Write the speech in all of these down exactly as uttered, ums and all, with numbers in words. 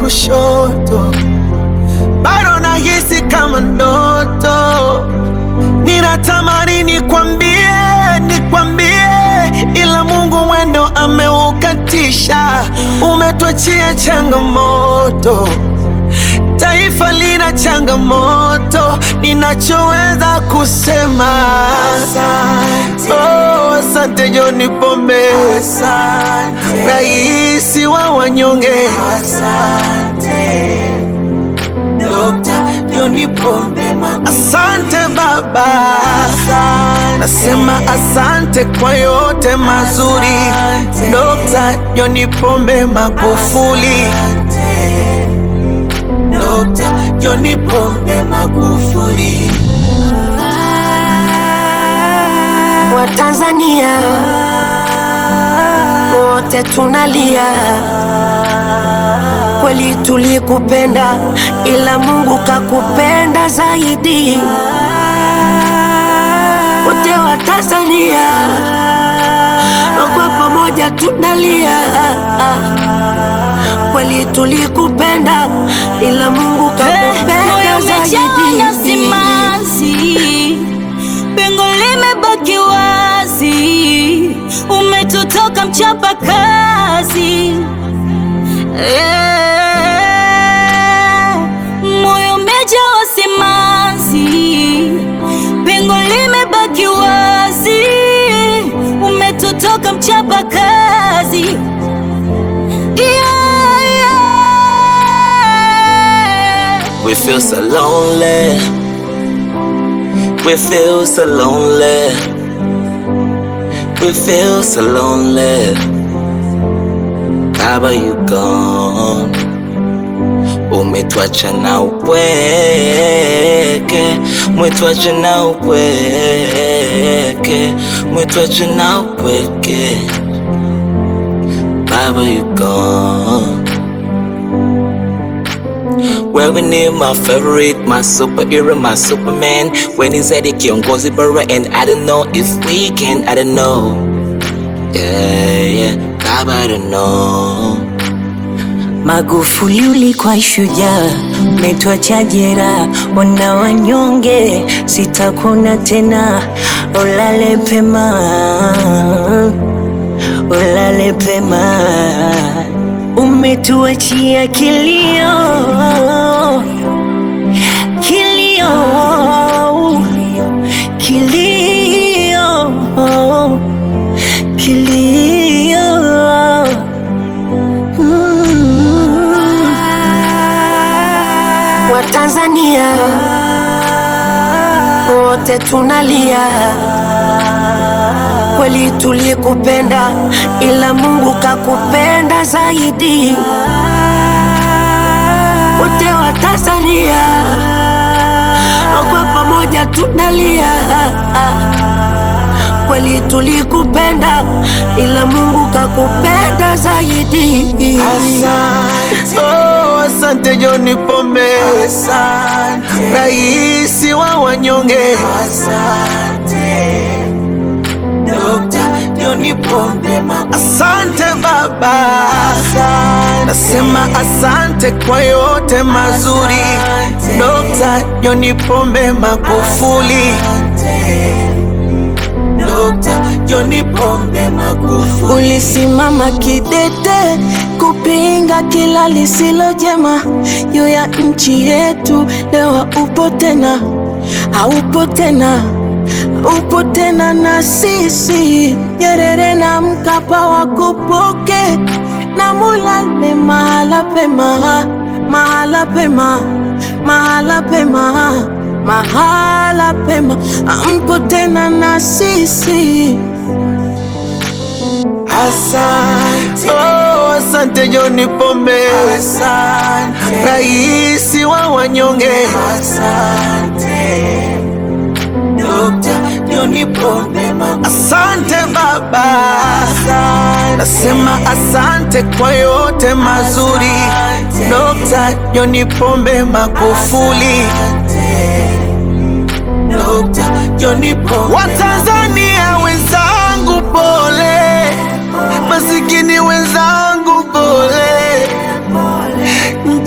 kushoto, bado nahisi kama ndoto. Ninatamani nikwambie, nikwambie, ila Mungu mwendo ameukatisha. Umetuachia changamoto, taifa lina changamoto. Ninachoweza kusema asante, oh, asante John Pombe, asante raisi wa wanyonge, asante Dokta John Pombe Magufuli, asante baba, asante. Nasema asante kwa yote mazuri, Dokta John Pombe Magufuli, Dokta John Pombe Magufuli. Watanzania wote tunalia, kweli tulikupenda, ila Mungu kakupenda zaidi. Wote wa Tanzania kwa pamoja tunalia, kweli tulikupenda, ila Mungu kakupenda zaidi. Simanzi, pengo limebaki wazi, umetutoka mchapa kazi. Yeah. Moyo umejawa simanzi, pengo limebaki wazi, umetutoka mchapa kazi. Yeah, yeah. We feel so lonely, we feel so lonely, we feel so lonely. Baba, you gone, umetuacha na upweke, umetuacha na upweke, umetuacha na upweke. Baba, you gone. Wewe ni my favorite, my superhero, my Superman. When he's at the kiongozi bora, and I don't know if we can, I don't know. Yeah, yeah, Baba, I don't know. Magufuli ulikuwa shujaa, umetuacha jeraha, wana wanyonge, sitakuna tena. Ulale pema, ulale pema, umetuachia kilio, kilio, kilio, kilio. Mm. Watanzania wote tunalia, kweli tulikupenda, ila Mungu kakupenda zaidi. Wote wa Tanzania kwa pamoja tunalia, kweli tulikupenda, ila Mungu kakupenda zaidi. Asante, oh, asante John Pombe, asante raisi wa wanyonge, asante Dokta John Pombe Magufuli, asante baba, asante. Nasema asante kwa yote mazuri, Dokta John Pombe Magufuli, Dokta John Pombe Magufuli. Ulisimama kidete kupinga kila lisilo jema juu ya nchi yetu. Leo upo tena, haupo tena, upo tena na sisi. Nyerere na Mkapa wakupoke, na mulale mahala pema, mahala pema, mahala pema, mahala pema, ampo tena na sisi. Asante, oh, asante John Pombe, asante raisi wa wanyonge, asante Dokta John Pombe Magufuli, asante baba, asante. Nasema asante kwa yote mazuri, Dokta John Pombe Magufuli, Dokta John Pombe. Watanzania wenzangu pole, masikini wenzangu pole,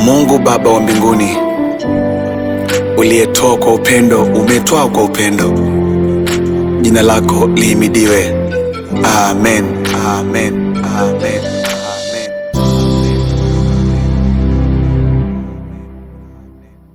Mungu Baba wa mbinguni, uliyetoa kwa upendo, umetoa kwa upendo, jina lako lihimidiwe. Amen, amen, amen.